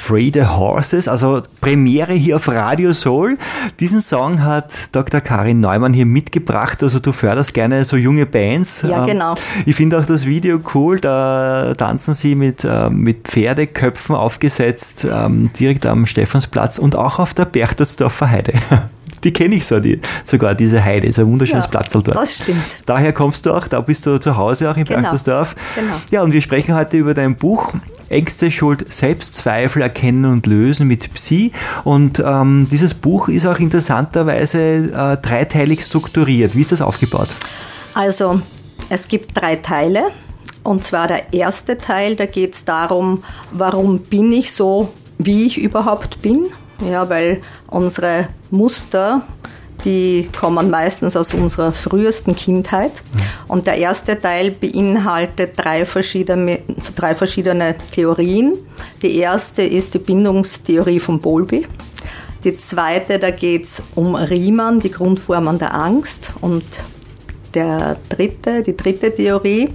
Free the Horses, also Premiere hier auf Radio Soul. Diesen Song hat Dr. Karin Neumann hier mitgebracht, also du förderst gerne so junge Bands. Ja, genau. Ich finde auch das Video cool, da tanzen sie mit Pferdeköpfen aufgesetzt, direkt am Stephansplatz und auch auf der Berchtesdorfer Heide. Die kenne ich sogar, diese Heide, ist ein wunderschönes Platzl dort. Das stimmt. Daher kommst du auch, da bist du zu Hause auch in Berchtesdorf. Genau. Ja, und wir sprechen heute über dein Buch Ängste, Schuld, Selbstzweifel erkennen und lösen mit Psi. Und dieses Buch ist auch interessanterweise dreiteilig strukturiert. Wie ist das aufgebaut? Also, es gibt 3 Teile. Und zwar der erste Teil, da geht es darum, warum bin ich so, wie ich überhaupt bin. Ja, weil unsere Muster, die kommen meistens aus unserer frühesten Kindheit. Und der erste Teil beinhaltet 3 verschiedene Theorien. Die erste ist die Bindungstheorie von Bowlby. Die zweite, da geht es um Riemann, die Grundformen der Angst. Und die dritte Theorie,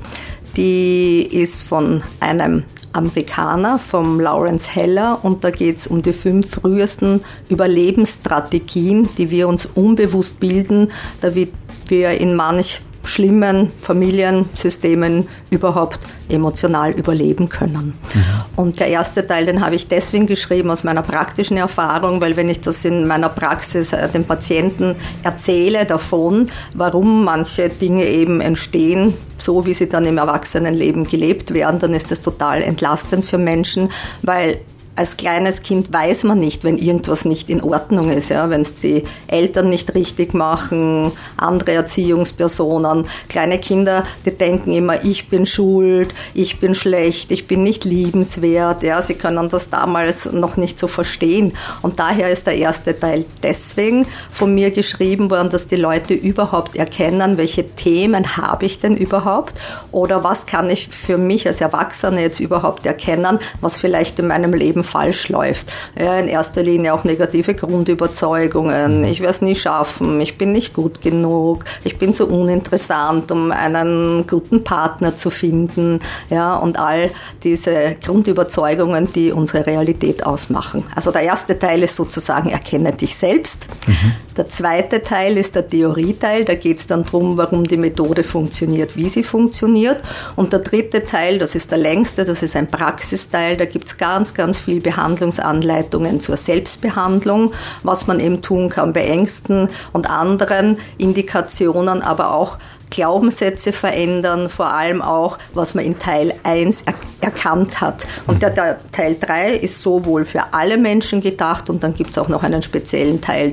die ist von einem Amerikaner, vom Lawrence Heller, und da geht es um die 5 frühesten Überlebensstrategien, die wir uns unbewusst bilden, damit wir in manch schlimmen Familiensystemen überhaupt emotional überleben können. Und der erste Teil, den habe ich deswegen geschrieben aus meiner praktischen Erfahrung, weil wenn ich das in meiner Praxis den Patienten erzähle davon, warum manche Dinge eben entstehen, so wie sie dann im Erwachsenenleben gelebt werden, dann ist das total entlastend für Menschen, weil als kleines Kind weiß man nicht, wenn irgendwas nicht in Ordnung ist, ja, wenn es die Eltern nicht richtig machen, andere Erziehungspersonen. Kleine Kinder, die denken immer, ich bin schuld, ich bin schlecht, ich bin nicht liebenswert. Ja, sie können das damals noch nicht so verstehen. Und daher ist der erste Teil deswegen von mir geschrieben worden, dass die Leute überhaupt erkennen, welche Themen habe ich denn überhaupt oder was kann ich für mich als Erwachsene jetzt überhaupt erkennen, was vielleicht in meinem Leben falsch läuft. Ja, in erster Linie auch negative Grundüberzeugungen. Ich werde es nie schaffen, ich bin nicht gut genug, ich bin so uninteressant, um einen guten Partner zu finden. Ja, und all diese Grundüberzeugungen, die unsere Realität ausmachen. Also der erste Teil ist sozusagen, erkenne dich selbst. Der zweite Teil ist der Theorieteil, da geht es dann darum, warum die Methode funktioniert, wie sie funktioniert. Und der dritte Teil, das ist der längste, das ist ein Praxisteil, da gibt es ganz, ganz viel Behandlungsanleitungen zur Selbstbehandlung, was man eben tun kann bei Ängsten und anderen Indikationen, aber auch Glaubenssätze verändern, vor allem auch, was man in Teil 1 erkannt hat. Und der Teil 3 ist sowohl für alle Menschen gedacht und dann gibt es auch noch einen speziellen Teil,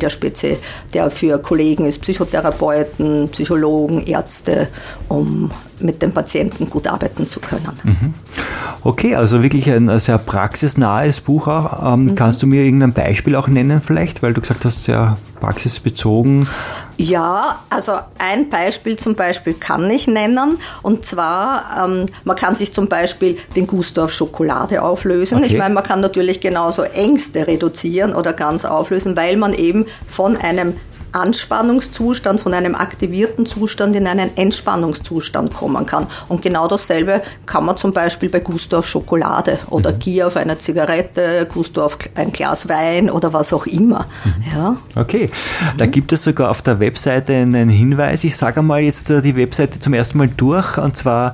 der für Kollegen ist, Psychotherapeuten, Psychologen, Ärzte, um mit dem Patienten gut arbeiten zu können. Okay, also wirklich ein sehr praxisnahes Buch auch. Kannst du mir irgendein Beispiel auch nennen vielleicht, weil du gesagt hast, sehr praxisbezogen? Ja, also ein Beispiel zum Beispiel kann ich nennen und zwar, man kann sich zum Beispiel den Gusto auf Schokolade auflösen. Okay. Ich meine, man kann natürlich genauso Ängste reduzieren oder ganz auflösen, weil man eben von einem Anspannungszustand, von einem aktivierten Zustand in einen Entspannungszustand kommen kann. Und genau dasselbe kann man zum Beispiel bei Gusto auf Schokolade oder Gier auf eine Zigarette, Gusto auf ein Glas Wein oder was auch immer. Ja. Okay, da gibt es sogar auf der Webseite einen Hinweis. Ich sage einmal jetzt die Webseite zum ersten Mal durch, und zwar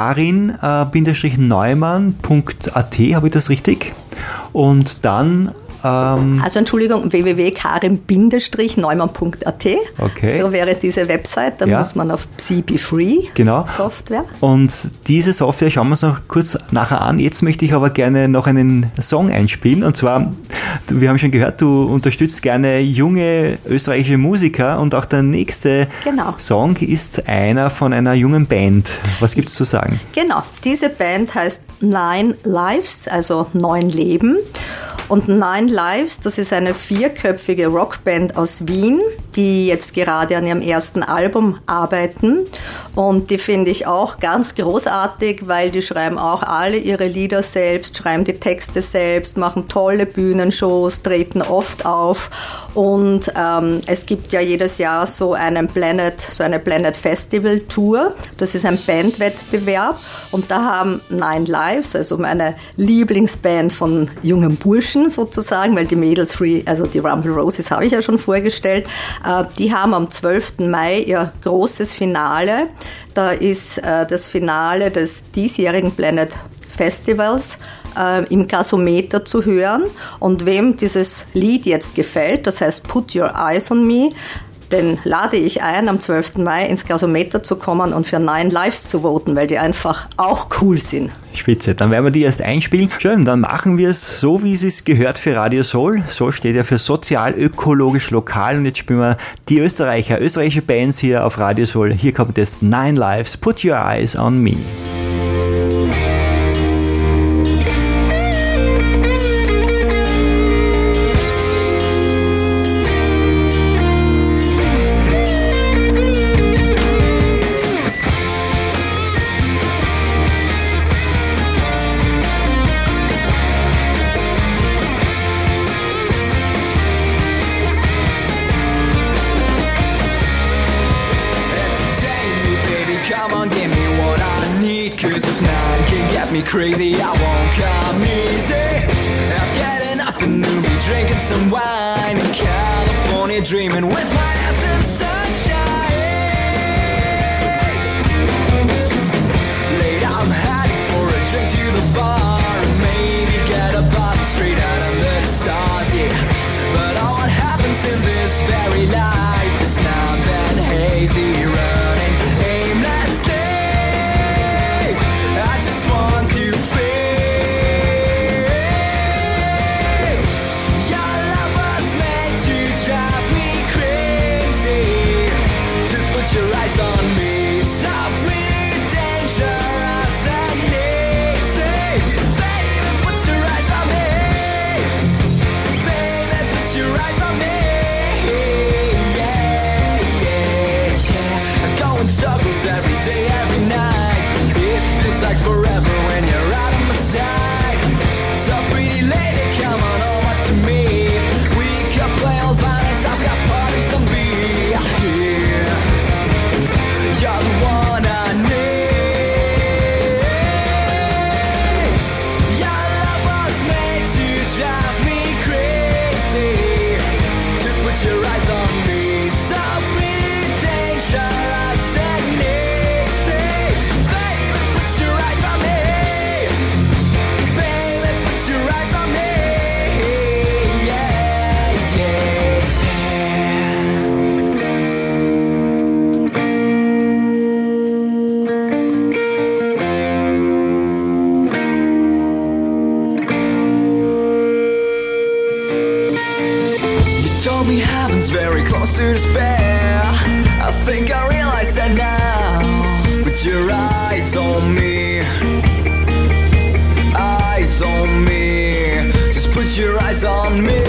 karin-neumann.at, habe ich das richtig? Und dann also Entschuldigung, www.karin-neumann.at. Okay. So wäre diese Website, da muss man auf Psi Be Free Software. Und diese Software schauen wir uns noch kurz nachher an. Jetzt möchte ich aber gerne noch einen Song einspielen. Und zwar, wir haben schon gehört, du unterstützt gerne junge österreichische Musiker und auch der nächste Song ist einer von einer jungen Band. Was gibt es zu sagen? Genau, diese Band heißt 9 Lives, also 9 Leben. Und Nine Lives, das ist eine 4-köpfige Rockband aus Wien, die jetzt gerade an ihrem ersten Album arbeiten. Und die finde ich auch ganz großartig, weil die schreiben auch alle ihre Lieder selbst, schreiben die Texte selbst, machen tolle Bühnenshows, treten oft auf. Und es gibt ja jedes Jahr so eine Planet Festival Tour. Das ist ein Bandwettbewerb. Und da haben Nine Lives, also meine Lieblingsband von jungen Burschen sozusagen, weil die Mädels also die Rumble Roses habe ich ja schon vorgestellt, die haben am 12. Mai ihr großes Finale. Da ist das Finale des diesjährigen Planet Festivals im Gasometer zu hören. Und wem dieses Lied jetzt gefällt, das heißt Put Your Eyes on Me, den lade ich ein, am 12. Mai ins Gasometer zu kommen und für Nine Lives zu voten, weil die einfach auch cool sind. Spitze, dann werden wir die erst einspielen. Schön, dann machen wir es so, wie es gehört für Radio Soul. Soul steht ja für sozial, ökologisch, lokal und jetzt spielen wir die österreichische Bands hier auf Radio Soul. Hier kommt jetzt Nine Lives, Put Your Eyes on Me. Crazy, I won't come easy. I'm getting up and movie, drinking some wine in California, dreaming with my ass in sunshine. Late, I'm heading for a drink to the bar and maybe get a bottle straight out under the stars, yeah. But all what happens in this very life is not that hazy, running aimlessly. I just want to feel your love was made to drive me crazy. Just put your eyes on me, so pretty dangerous and easy. Baby, put your eyes on me. Baby, put your eyes on me. Yeah, yeah, yeah. I'm going circles every day, every night. It feels like forever when you're out of my sight. So pretty lady, come on over to me. We can play old banners, I've got parties on me. Yeah. You're the one I need. Your love was made to drive me crazy. Just put your eyes on me. So pretty dangerous and easy. Baby, put your eyes on me. Baby, put your eyes on me. Yeah, yeah, yeah. You told me heaven's very close to despair. I think I realize that now. Put your eyes on me. Eyes on me. Just put your eyes on me.